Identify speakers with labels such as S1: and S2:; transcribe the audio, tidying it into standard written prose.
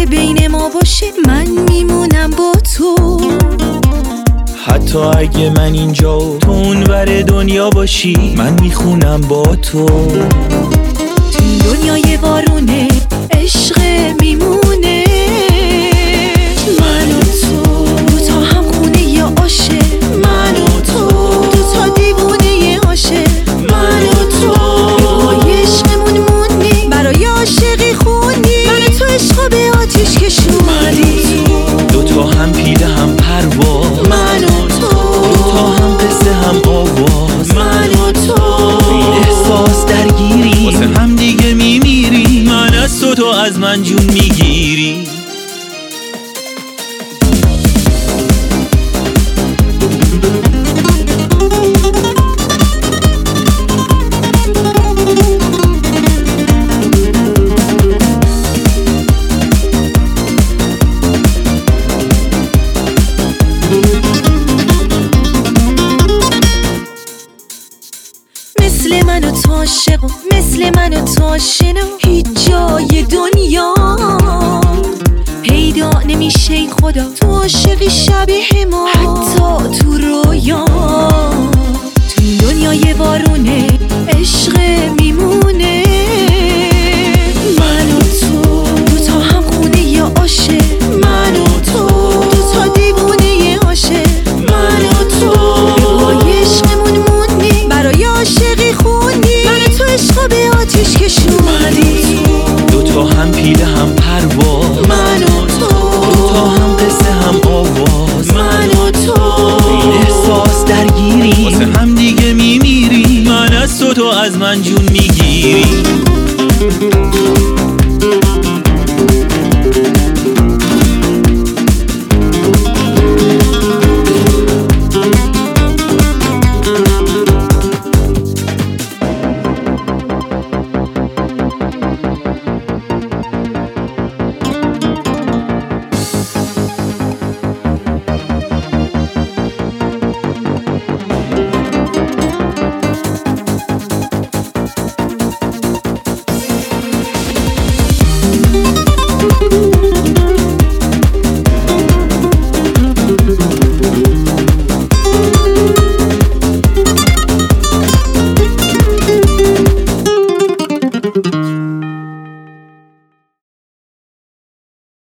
S1: بین ما باشه من میمونم با تو.
S2: حتی اگه من اینجا و تو اونور دنیا باشی من میخونم با تو.
S1: تو این دنیای بارونه عشق میمونه، من و تو دوتا هم خونه ی عاشق، من و تو دوتا دیوونه ی عاشق، من و تو پای عشقمون موندیم برای عاشقی خوندیم، من و تو عشقا به آتیش کشوندیم،
S2: دوتا هم پیله هم پرواز،
S1: من و تو
S2: دوتا هم قصه هم آواز،
S1: من و تو
S2: این احساس درگیری واسه هم دیگه میمیری، من از تو از من جون میگیری.
S1: مثل من و تو عاشق و مثل من و تو آشنا هیچ جای دنیا پیدا نمیشه ای خدا، تو عاشقی شبیه ما حتی تو رویا. تو این دنیای بارونه عشق میمونه، من و تو دوتا هم خونه ی عاشق، من و تو دوتا دیوونه ی عاشق، من و تو پای عشقمون موندیم برای عاشقی خوندیم، من و تو عشقا به آتیش کشوندیم،
S2: دوتا هم پیله هم پرواز،
S1: من و تو
S2: دوتا هم قصه هم آواز،
S1: من و تو
S2: این احساس درگیری واسه هم دیگه میمیری، من از تو از من جون میگیری.